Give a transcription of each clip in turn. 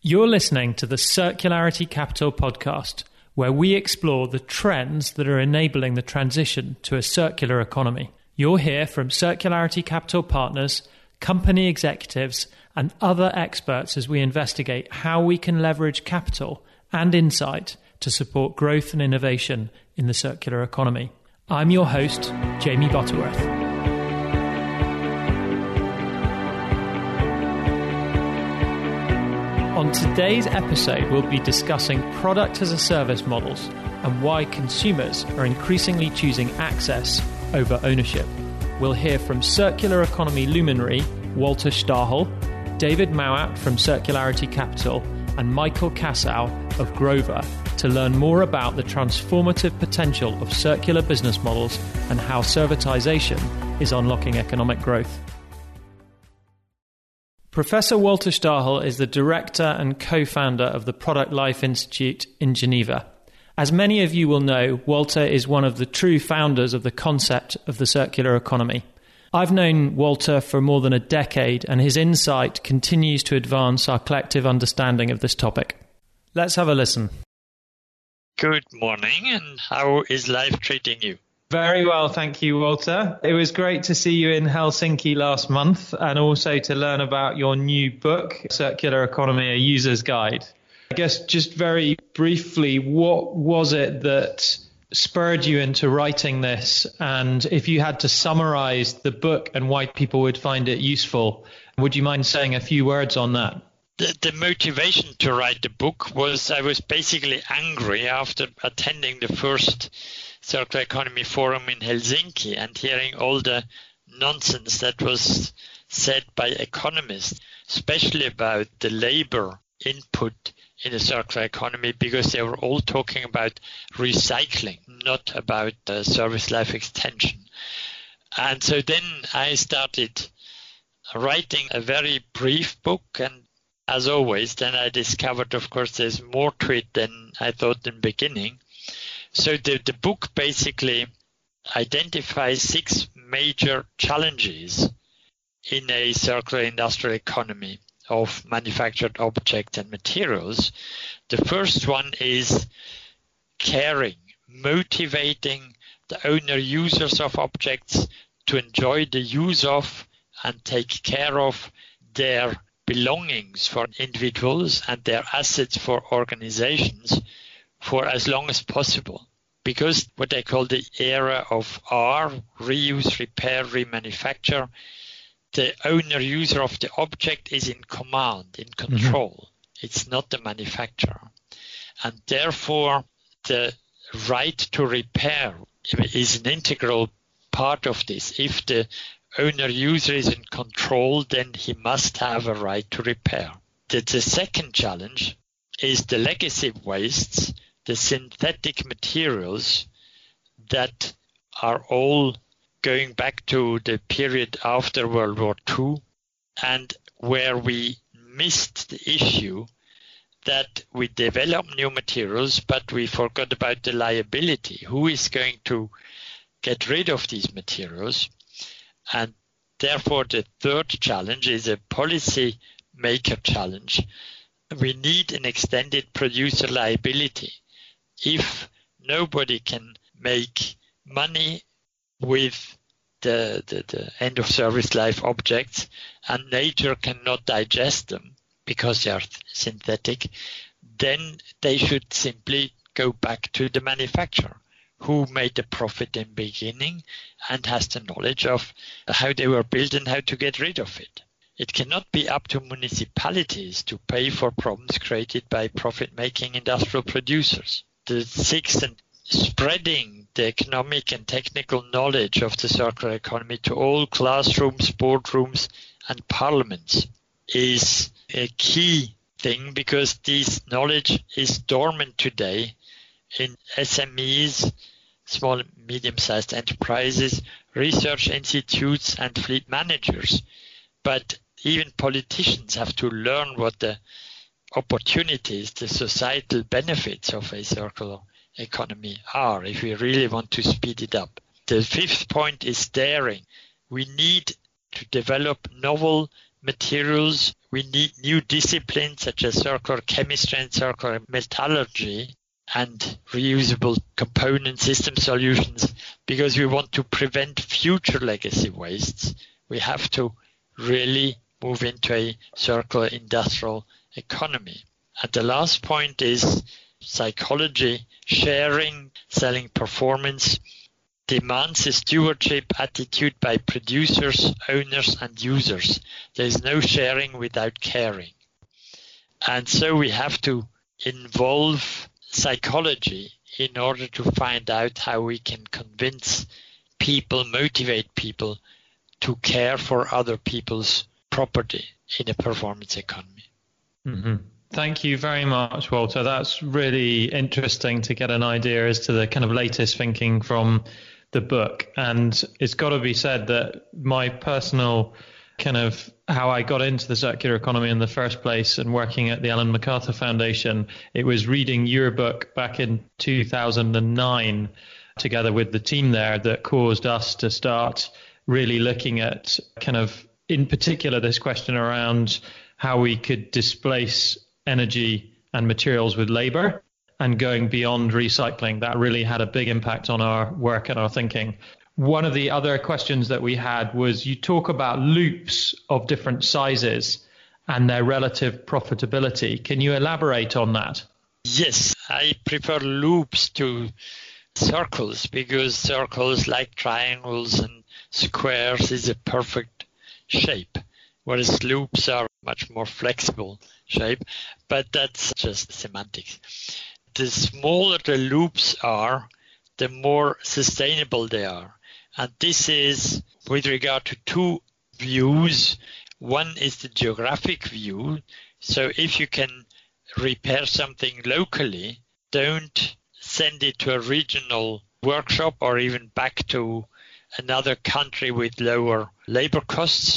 You're listening to the Circularity Capital podcast, where we explore the trends that are enabling the transition to a circular economy. You'll hear from Circularity Capital partners, company executives, and other experts as we investigate how we can leverage capital and insight to support growth and innovation in the circular economy. I'm your host, Jamie Butterworth. On today's episode, we'll be discussing product as a service models and why consumers are increasingly choosing access over ownership. We'll hear from circular economy luminary Walter Stahel, David Mowat from Circularity Capital, and Michael Kassow of Grover to learn more about the transformative potential of circular business models and how servitization is unlocking economic growth. Professor Walter Stahel is the director and co-founder of the Product Life Institute in Geneva. As many of you will know, Walter is one of the true founders of the concept of the circular economy. I've known Walter for more than a decade, and his insight continues to advance our collective understanding of this topic. Let's have a listen. Good morning, and how is life treating you? Very well, thank you, Walter. It was great to see you in Helsinki last month and also to learn about your new book, Circular Economy, A User's Guide. I guess just very briefly, what was it that spurred you into writing this? And if you had to summarize the book and why people would find it useful, would you mind saying a few words on that? The motivation to write the book was I was basically angry after attending the first Circular Economy Forum in Helsinki and hearing all the nonsense that was said by economists, especially about the labor input in the circular economy, because they were all talking about recycling, not about service life extension. And so then I started writing a very brief book, and as always, then I discovered, of course, there's more to it than I thought in the beginning. So the book basically identifies 6 major challenges in a circular industrial economy of manufactured objects and materials. The first one is caring, motivating the owner users of objects to enjoy the use of and take care of their belongings for individuals and their assets for organizations for as long as possible. Because what they call the era of R, reuse, repair, remanufacture, the owner user of the object is in command, in control. It's not the manufacturer. And therefore, the right to repair is an integral part of this. If the owner user is in control, then he must have a right to repair. The second challenge is the legacy wastes, the synthetic materials that are all going back to the period after World War II, and where we missed the issue that we developed new materials, but we forgot about the liability. Who is going to get rid of these materials? And therefore, the third challenge is a policy maker challenge. We need an extended producer liability. If nobody can make money with the end of service life objects and nature cannot digest them because they are synthetic, then they should simply go back to the manufacturer who made the profit in the beginning and has the knowledge of how they were built and how to get rid of it. It cannot be up to municipalities to pay for problems created by profit-making industrial producers. The sixth, and spreading the economic and technical knowledge of the circular economy to all classrooms, boardrooms, and parliaments is a key thing, because this knowledge is dormant today in SMEs, small and medium-sized enterprises, research institutes, and fleet managers. But even politicians have to learn what the opportunities, the societal benefits of a circular economy are, if we really want to speed it up. The fifth point is daring. We need to develop novel materials we need new disciplines such as circular chemistry and circular metallurgy and reusable component system solutions, because we want to prevent future legacy wastes. We have to really move into a circular industrial economy. And the last point is psychology. Sharing, selling performance demands a stewardship attitude by producers, owners, and users. There is no sharing without caring. And so we have to involve psychology in order to find out how we can convince people, motivate people to care for other people's property in a performance economy. Mm-hmm. Thank you very much, Walter. That's really interesting to get an idea as to the kind of latest thinking from the book. And it's got to be said that my personal kind of how I got into the circular economy in the first place and working at the Ellen MacArthur Foundation, it was reading your book back in 2009 together with the team there that caused us to start really looking at kind of, in particular, this question around how we could displace energy and materials with labor and going beyond recycling. That really had a big impact on our work and our thinking. One of the other questions that we had was you talk about loops of different sizes and their relative profitability. Can you elaborate on that? Yes, I prefer loops to circles because circles, like triangles and squares, is a perfect shape, whereas loops are much more flexible shape, but that's just semantics. The smaller the loops are, the more sustainable they are. And this is with regard to two views. One is the geographic view. So if you can repair something locally, don't send it to a regional workshop or even back to another country with lower labor costs.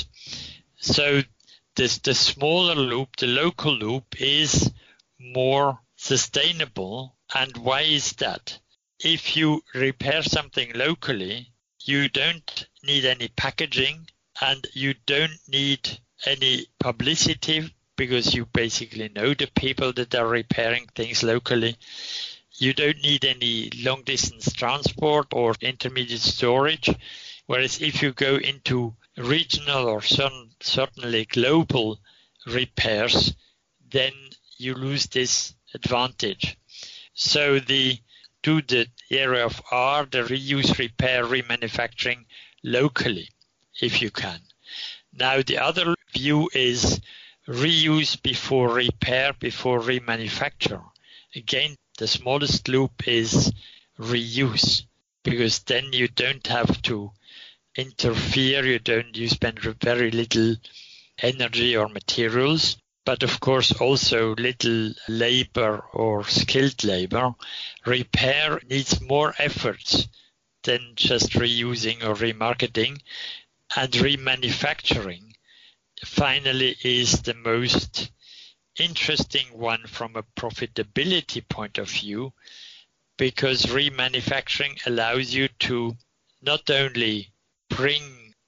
So the smaller loop, the local loop, is more sustainable. And why is that? If you repair something locally, you don't need any packaging and you don't need any publicity because you basically know the people that are repairing things locally. You don't need any long distance transport or intermediate storage. Whereas if you go into regional or certainly global repairs, then you lose this advantage. So do the area of R, the reuse, repair, remanufacturing locally, if you can. Now, the other view is reuse before repair, before remanufacture. Again, the smallest loop is reuse, because then you don't have to interfere, you spend very little energy or materials. But of course also little labor or skilled labor. Repair needs more efforts than just reusing or remarketing. And remanufacturing finally is the most interesting one from a profitability point of view, because remanufacturing allows you to not only bring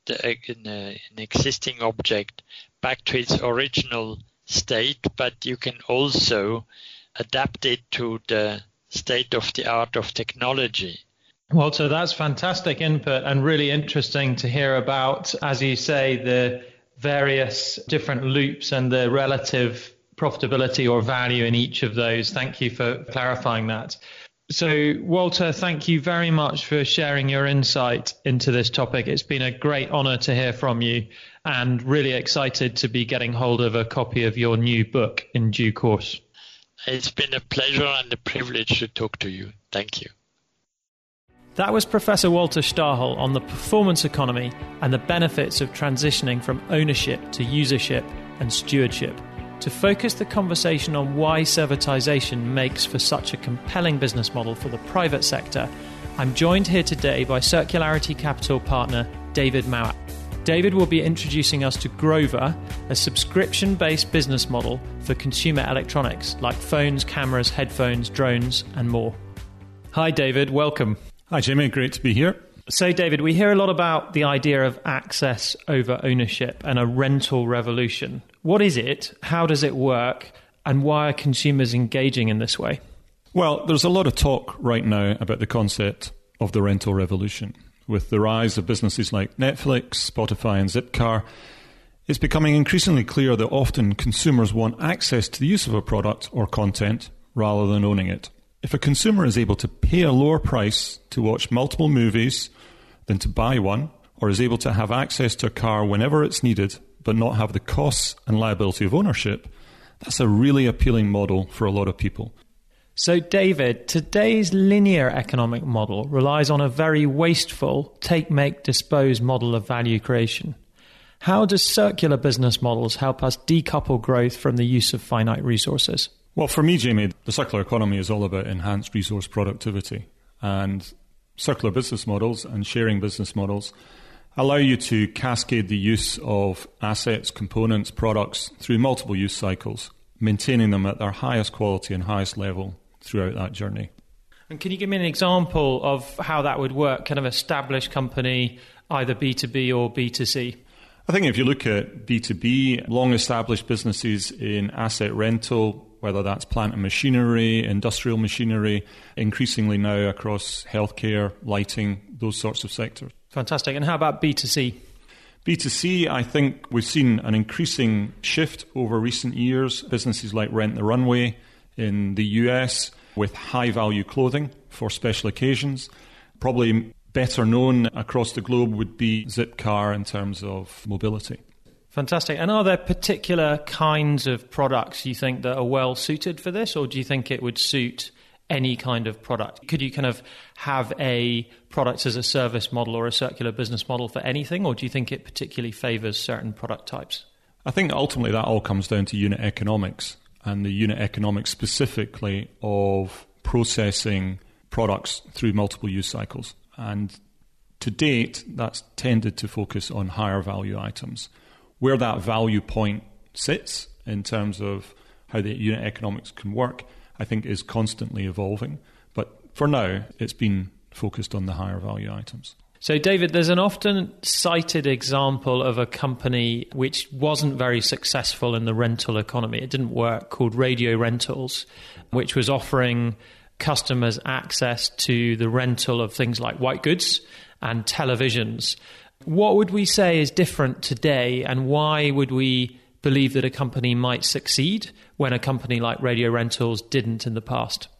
an existing object back to its original state, but you can also adapt it to the state of the art of technology. Well, so that's fantastic input and really interesting to hear about, as you say, the various different loops and the relative profitability or value in each of those. Thank you for clarifying that. So, Walter, thank you very much for sharing your insight into this topic. It's been a great honor to hear from you and really excited to be getting hold of a copy of your new book in due course. It's been a pleasure and a privilege to talk to you. Thank you. That was Professor Walter Stahel on the performance economy and the benefits of transitioning from ownership to usership and stewardship. To focus the conversation on why servitization makes for such a compelling business model for the private sector, I'm joined here today by Circularity Capital partner David Mauat. David will be introducing us to Grover, a subscription-based business model for consumer electronics like phones, cameras, headphones, drones, and more. Hi, David. Welcome. Hi, Jimmy. Great to be here. So, David, we hear a lot about the idea of access over ownership and a rental revolution. What is it? How does it work? And why are consumers engaging in this way? Well, there's a lot of talk right now about the concept of the rental revolution. With the rise of businesses like Netflix, Spotify and Zipcar, it's becoming increasingly clear that often consumers want access to the use of a product or content rather than owning it. If a consumer is able to pay a lower price to watch multiple movies than to buy one, or is able to have access to a car whenever it's needed but not have the costs and liability of ownership, that's a really appealing model for a lot of people. So, David, today's linear economic model relies on a very wasteful take, make, dispose model of value creation. How does circular business models help us decouple growth from the use of finite resources? Well, for me, Jamie, the circular economy is all about enhanced resource productivity. And circular business models and sharing business models allow you to cascade the use of assets, components, products through multiple use cycles, maintaining them at their highest quality and highest level throughout that journey. And can you give me an example of how that would work, kind of established company, either B2B or B2C? I think if you look at B2B, long-established businesses in asset rental, whether that's plant and machinery, industrial machinery, increasingly now across healthcare, lighting, those sorts of sectors. Fantastic. And how about B2C? B2C, I think we've seen an increasing shift over recent years. Businesses like Rent the Runway in the US with high-value clothing for special occasions. Probably better known across the globe would be Zipcar in terms of mobility. Fantastic. And are there particular kinds of products you think that are well suited for this, or do you think it would suit any kind of product? Could you kind of have a product as a service model or a circular business model for anything, or do you think it particularly favours certain product types? I think ultimately that all comes down to unit economics, and the unit economics specifically of processing products through multiple use cycles. And to date, that's tended to focus on higher value items. Where that value point sits in terms of how the unit economics can work, I think is constantly evolving. But for now, it's been focused on the higher value items. So, David, there's an often cited example of a company which wasn't very successful in the rental economy. It didn't work, called Radio Rentals, which was offering customers access to the rental of things like white goods and televisions. What would we say is different today, and why would we believe that a company might succeed when a company like Radio Rentals didn't in the past?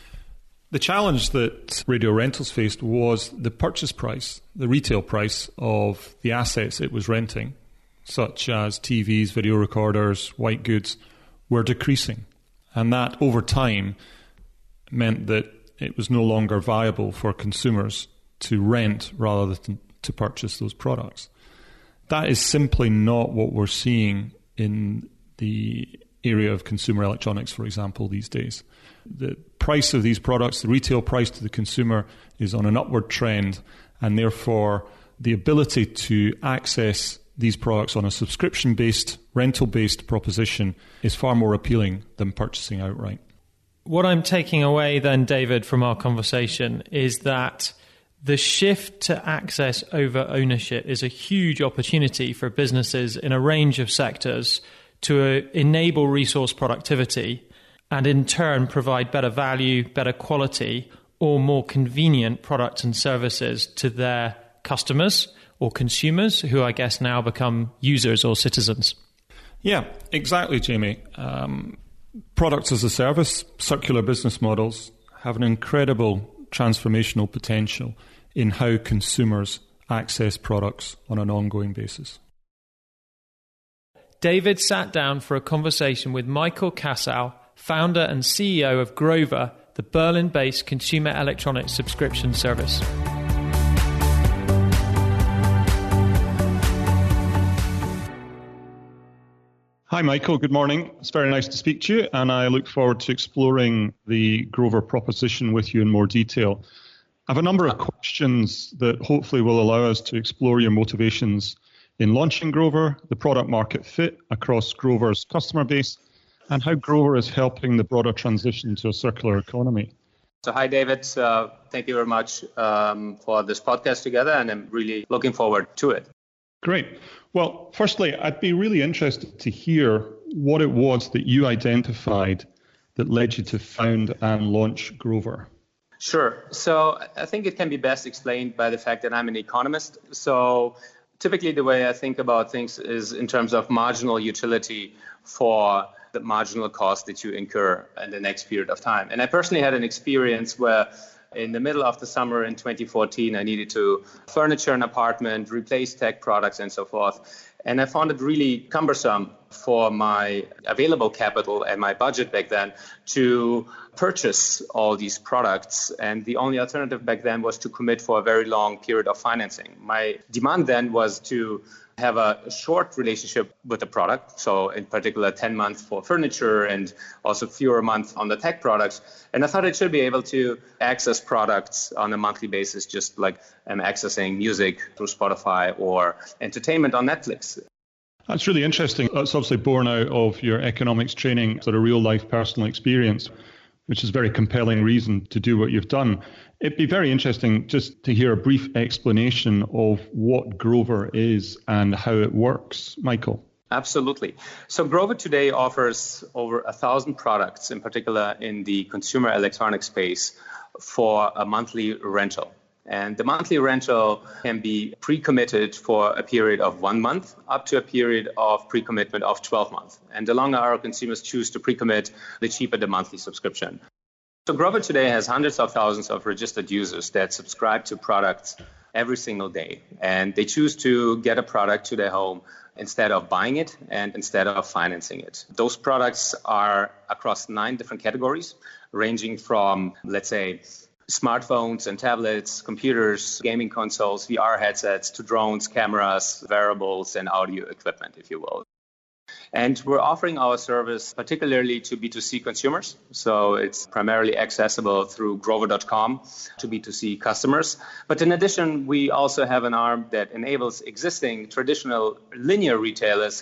The challenge that Radio Rentals faced was the purchase price, the retail price of the assets it was renting, such as TVs, video recorders, white goods, were decreasing. And that over time meant that it was no longer viable for consumers to rent rather than to purchase those products. That is simply not what we're seeing in the area of consumer electronics, for example, these days. The price of these products, the retail price to the consumer, is on an upward trend, and therefore the ability to access these products on a subscription-based, rental-based proposition is far more appealing than purchasing outright. What I'm taking away then, David, from our conversation is that the shift to access over ownership is a huge opportunity for businesses in a range of sectors to enable resource productivity and in turn provide better value, better quality, or more convenient products and services to their customers or consumers, who I guess now become users or citizens. Yeah, exactly, Jamie. Products as a service, circular business models have an incredible transformational potential in how consumers access products on an ongoing basis. David sat down for a conversation with Michael Kassow, founder and CEO of Grover, the Berlin-based consumer electronics subscription service. Hi, Michael. Good morning. It's very nice to speak to you, and I look forward to exploring the Grover proposition with you in more detail. I have a number of questions that hopefully will allow us to explore your motivations in launching Grover, the product market fit across Grover's customer base, and how Grover is helping the broader transition to a circular economy. So hi, David. Thank you very much for this podcast together, and I'm really looking forward to it. Great. Well, firstly, I'd be really interested to hear what it was that you identified that led you to found and launch Grover. Sure. So I think it can be best explained by the fact that I'm an economist. So typically the way I think about things is in terms of marginal utility for the marginal cost that you incur in the next period of time. And I personally had an experience where in the middle of the summer in 2014, I needed to furniture an apartment, replace tech products, and so forth. And I found it really cumbersome for my available capital and my budget back then to purchase all these products. And the only alternative back then was to commit for a very long period of financing. My demand then was to have a short relationship with the product. So in particular, 10 months for furniture and also fewer months on the tech products. And I thought I should be able to access products on a monthly basis, just like I'm accessing music through Spotify or entertainment on Netflix. That's really interesting. That's obviously born out of your economics training, sort of real life personal experience, which is a very compelling reason to do what you've done. It'd be very interesting just to hear a brief explanation of what Grover is and how it works. Michael. Absolutely. So Grover today offers over 1,000 products, in particular in the consumer electronics space, for a monthly rental. And the monthly rental can be pre-committed for a period of 1 month up to a period of pre-commitment of 12 months. And the longer our consumers choose to pre-commit, the cheaper the monthly subscription. So Grover today has hundreds of thousands of registered users that subscribe to products every single day. And they choose to get a product to their home instead of buying it and instead of financing it. Those products are across 9 different categories, ranging from, let's say, smartphones and tablets, computers, gaming consoles, VR headsets, to drones, cameras, wearables, and audio equipment, if you will. And we're offering our service particularly to B2C consumers. So it's primarily accessible through Grover.com to B2C customers. But in addition, we also have an arm that enables existing traditional linear retailers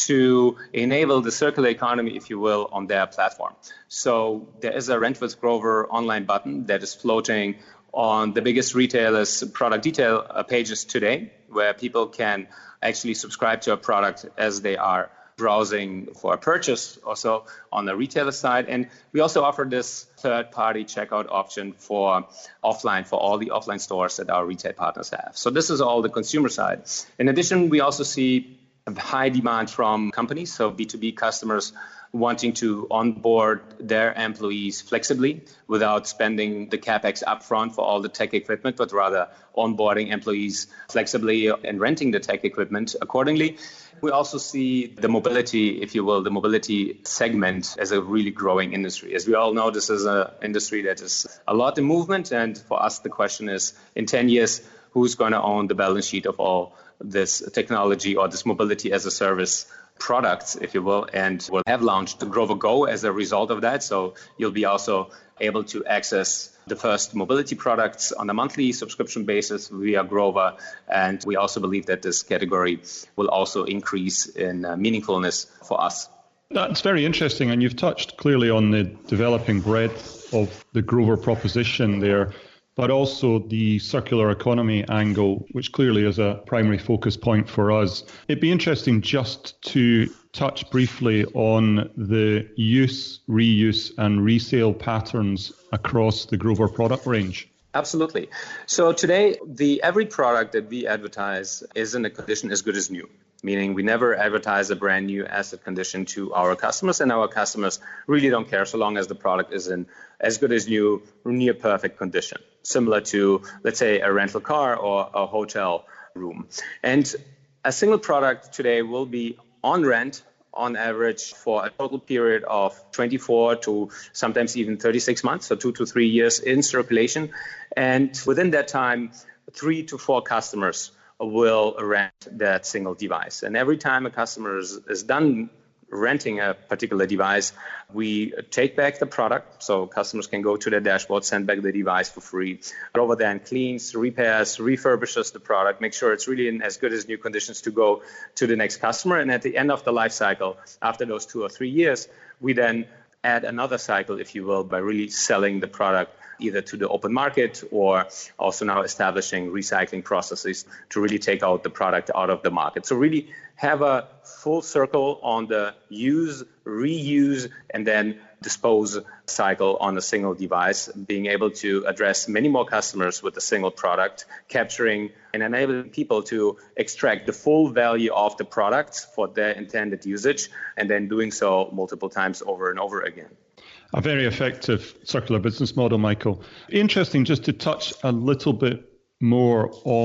to enable the circular economy, if you will, on their platform. So there is a Rent with Grover online button that is floating on the biggest retailers' product detail pages today, where people can actually subscribe to a product as they are browsing for a purchase also on the retailer side. And we also offer this third-party checkout option for offline, for all the offline stores that our retail partners have. So this is all the consumer side. In addition, we also see a high demand from companies, so B2B customers wanting to onboard their employees flexibly without spending the CapEx upfront for all the tech equipment, but rather onboarding employees flexibly and renting the tech equipment accordingly. We also see the mobility, if you will, the mobility segment as a really growing industry. As we all know, this is an industry that is a lot in movement. And for us, the question is, in 10 years, who's going to own the balance sheet of all this technology or this mobility as a service products, if you will, and we'll have launched the Grover Go as a result of that. So you'll be also able to access the first mobility products on a monthly subscription basis via Grover. And we also believe that this category will also increase in meaningfulness for us. That's very interesting. And you've touched clearly on the developing breadth of the Grover proposition there, but also the circular economy angle, which clearly is a primary focus point for us. It'd be interesting just to touch briefly on the use, reuse, and resale patterns across the Grover product range. Absolutely. So today, every product that we advertise is in a condition as good as new, meaning we never advertise a brand new asset condition to our customers, and our customers really don't care so long as the product is in as good as new, near perfect condition, similar to, let's say, a rental car or a hotel room. And a single product today will be on rent on average for a total period of 24 to sometimes even 36 months, so 2 to 3 years in circulation. And within that time, 3 to 4 customers will rent that single device. And every time a customer is done renting a particular device, we take back the product. So customers can go to their dashboard, send back the device for free. Grover then cleans, repairs, refurbishes the product, make sure it's really in as good as new conditions to go to the next customer. And at the end of the life cycle, after those 2 or 3 years, we then add another cycle, if you will, by really selling the product either to the open market or also now establishing recycling processes to really take out the product out of the market. So really have a full circle on the use, reuse, and then dispose cycle on a single device, being able to address many more customers with a single product, capturing and enabling people to extract the full value of the product for their intended usage, and then doing so multiple times over and over again. A very effective circular business model, Michael. Interesting just to touch a little bit more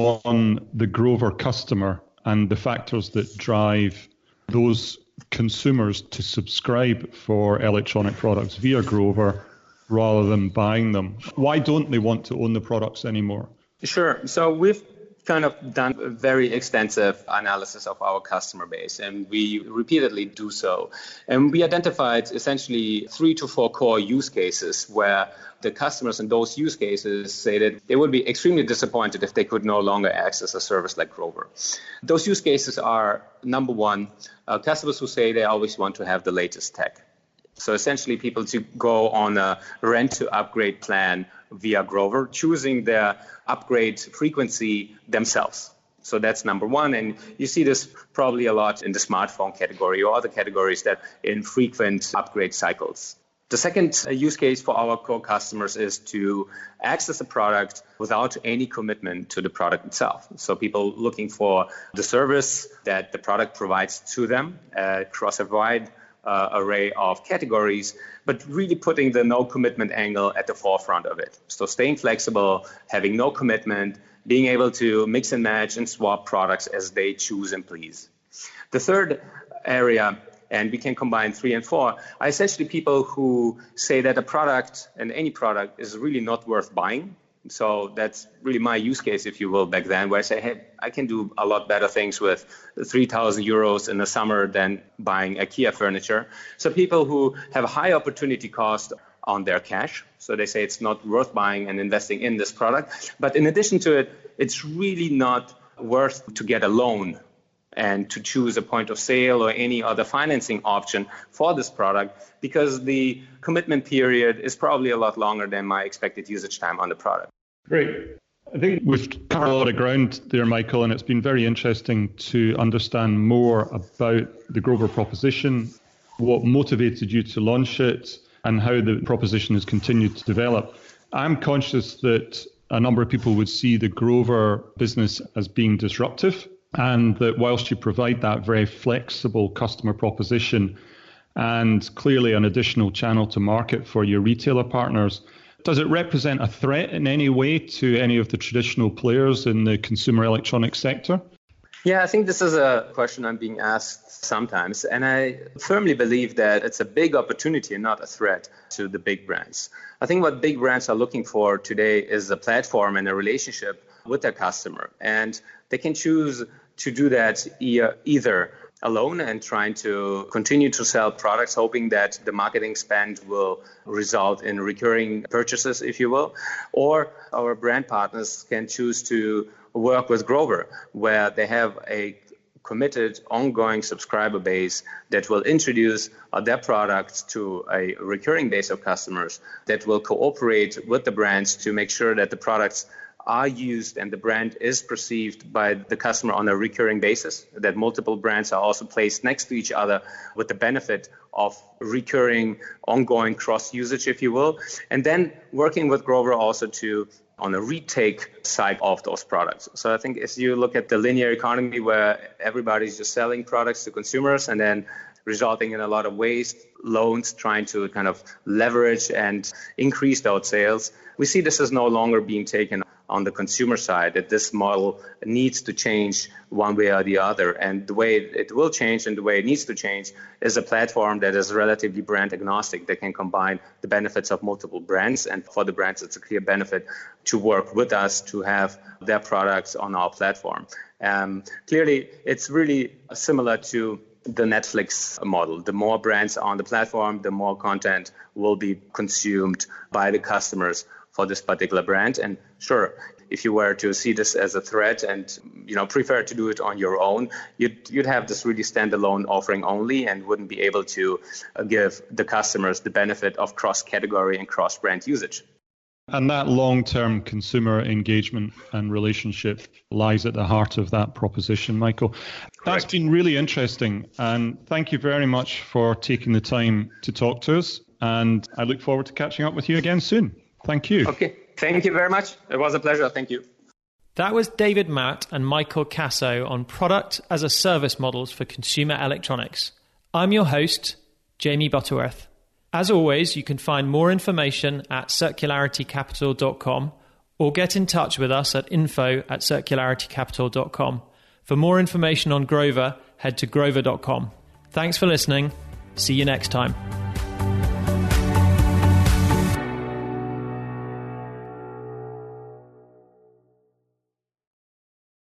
on the Grover customer and the factors that drive those consumers to subscribe for electronic products via Grover rather than buying them. Why don't they want to own the products anymore? Sure. So we've kind of done a very extensive analysis of our customer base, and we repeatedly do so. And we identified essentially 3 to 4 core use cases where the customers in those use cases say that they would be extremely disappointed if they could no longer access a service like Grover. Those use cases are, number one, customers who say they always want to have the latest tech. So essentially people to go on a rent to upgrade plan via Grover, choosing their upgrade frequency themselves. So that's number one. And you see this probably a lot in the smartphone category or other categories that in frequent upgrade cycles. The second use case for our core customers is to access a product without any commitment to the product itself. So people looking for the service that the product provides to them across a wide array of categories, but really putting the no commitment angle at the forefront of it. So staying flexible, having no commitment, being able to mix and match and swap products as they choose and please. The third area, and we can combine 3 and 4, are essentially people who say that a product and any product is really not worth buying. So that's really my use case, if you will, back then, where I say, hey, I can do a lot better things with 3,000 euros in the summer than buying IKEA furniture. So people who have a high opportunity cost on their cash. So they say it's not worth buying and investing in this product. But in addition to it, it's really not worth to get a loan and to choose a point of sale or any other financing option for this product, because the commitment period is probably a lot longer than my expected usage time on the product. Great. I think we've covered a lot of ground there, Michael, and it's been very interesting to understand more about the Grover proposition, what motivated you to launch it, and how the proposition has continued to develop. I'm conscious that a number of people would see the Grover business as being disruptive, and that whilst you provide that very flexible customer proposition and clearly an additional channel to market for your retailer partners, does it represent a threat in any way to any of the traditional players in the consumer electronics sector? Yeah, I think this is a question I'm being asked sometimes, and I firmly believe that it's a big opportunity and not a threat to the big brands. I think what big brands are looking for today is a platform and a relationship with their customer, and they can choose to do that either alone and trying to continue to sell products, hoping that the marketing spend will result in recurring purchases, if you will, or our brand partners can choose to work with Grover, where they have a committed, ongoing subscriber base that will introduce their products to a recurring base of customers that will cooperate with the brands to make sure that the products are used and the brand is perceived by the customer on a recurring basis, that multiple brands are also placed next to each other with the benefit of recurring, ongoing cross-usage, if you will, and then working with Grover also to on a retake side of those products. So I think as you look at the linear economy where everybody's just selling products to consumers and then resulting in a lot of waste, loans, trying to kind of leverage and increase those sales, we see this as no longer being taken on the consumer side, that this model needs to change one way or the other. And the way it will change and the way it needs to change is a platform that is relatively brand agnostic, that can combine the benefits of multiple brands. And for the brands, it's a clear benefit to work with us to have their products on our platform. Clearly, it's really similar to the Netflix model. The more brands on the platform, the more content will be consumed by the customers for this particular brand. And sure, if you were to see this as a threat and prefer to do it on your own, you'd have this really standalone offering only and wouldn't be able to give the customers the benefit of cross-category and cross-brand usage. And that long-term consumer engagement and relationship lies at the heart of that proposition, Michael. That's been really interesting. And thank you very much for taking the time to talk to us. And I look forward to catching up with you again soon. Thank you. Okay. Thank you very much. It was a pleasure. Thank you. That was David Matt and Michael Casso on product as a service models for consumer electronics. I'm your host, Jamie Butterworth. As always, you can find more information at circularitycapital.com or get in touch with us at info@circularitycapital.com. For more information on Grover, head to grover.com. Thanks for listening. See you next time.